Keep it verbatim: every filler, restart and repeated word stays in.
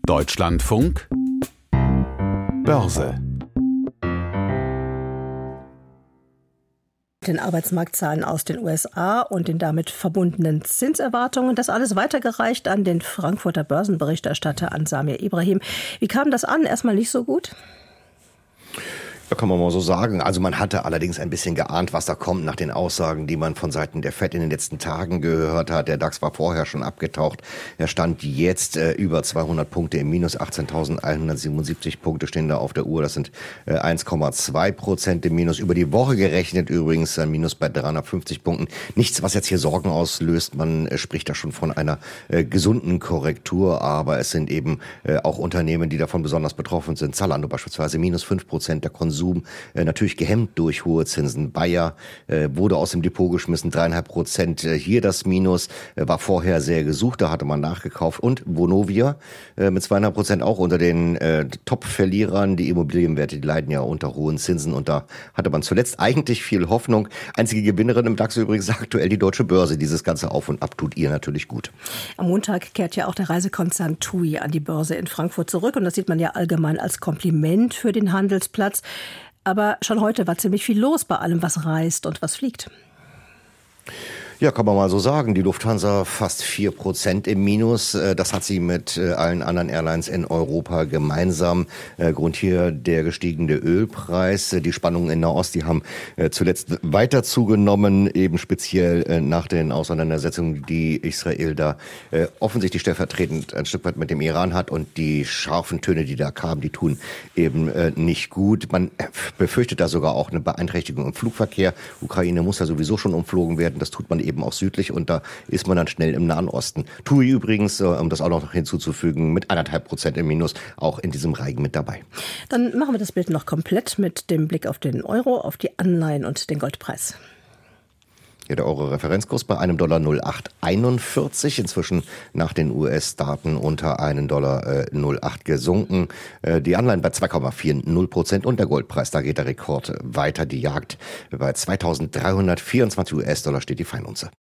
Deutschlandfunk Börse. Den Arbeitsmarktzahlen aus den U S A und den damit verbundenen Zinserwartungen. Das alles weitergereicht an den Frankfurter Börsenberichterstatter, an Samir Ibrahim. Wie kam das an? Erstmal nicht so gut? Ja, kann man mal so sagen. Also man hatte allerdings ein bisschen geahnt, was da kommt nach den Aussagen, die man von Seiten der Fed in den letzten Tagen gehört hat. Der DAX war vorher schon abgetaucht. Er stand jetzt äh, über zweihundert Punkte im Minus. achtzehntausendeinhundertsiebenundsiebzig Punkte stehen da auf der Uhr. Das sind äh, eins Komma zwei Prozent im Minus. Über die Woche gerechnet übrigens ein Minus bei dreihundertfünfzig Punkten. Nichts, was jetzt hier Sorgen auslöst. Man äh, spricht da schon von einer äh, gesunden Korrektur. Aber es sind eben äh, auch Unternehmen, die davon besonders betroffen sind. Zalando beispielsweise minus fünf Prozent. Der Konsum Äh, natürlich gehemmt durch hohe Zinsen. Bayer äh, wurde aus dem Depot geschmissen, dreieinhalb Prozent. Äh, hier das Minus äh, war vorher sehr gesucht, da hatte man nachgekauft. Und Vonovia äh, mit zweieinhalb Prozent auch unter den äh, Top-Verlierern. Die Immobilienwerte, die leiden ja unter hohen Zinsen und da hatte man zuletzt eigentlich viel Hoffnung. Einzige Gewinnerin im DAX übrigens aktuell die Deutsche Börse. Dieses ganze Auf und Ab tut ihr natürlich gut. Am Montag kehrt ja auch der Reisekonzern TUI an die Börse in Frankfurt zurück und das sieht man ja allgemein als Kompliment für den Handelsplatz. Aber schon heute war ziemlich viel los bei allem, was reist und was fliegt. Ja, kann man mal so sagen. Die Lufthansa fast vier Prozent im Minus. Das hat sie mit allen anderen Airlines in Europa gemeinsam. Grund hier der gestiegene Ölpreis. Die Spannungen in Nahost, die haben zuletzt weiter zugenommen, eben speziell nach den Auseinandersetzungen, die Israel da offensichtlich stellvertretend ein Stück weit mit dem Iran hat. Und die scharfen Töne, die da kamen, die tun eben nicht gut. Man befürchtet da sogar auch eine Beeinträchtigung im Flugverkehr. Ukraine muss ja sowieso schon umflogen werden. Das tut man eben eben auch südlich und da ist man dann schnell im Nahen Osten. TUI übrigens, um das auch noch hinzuzufügen, mit eineinhalb Prozent im Minus auch in diesem Reigen mit dabei. Dann machen wir das Bild noch komplett mit dem Blick auf den Euro, auf die Anleihen und den Goldpreis. Ja, der Euro-Referenzkurs bei einem Dollar null Komma acht einundvierzig, inzwischen nach den U S-Daten unter einen Dollar null Komma acht gesunken. Äh, die Anleihen bei zwei Komma vierzig Prozent und der Goldpreis, da geht der Rekord weiter, die Jagd bei zweitausenddreihundertvierundzwanzig U S-Dollar steht die Feinunze.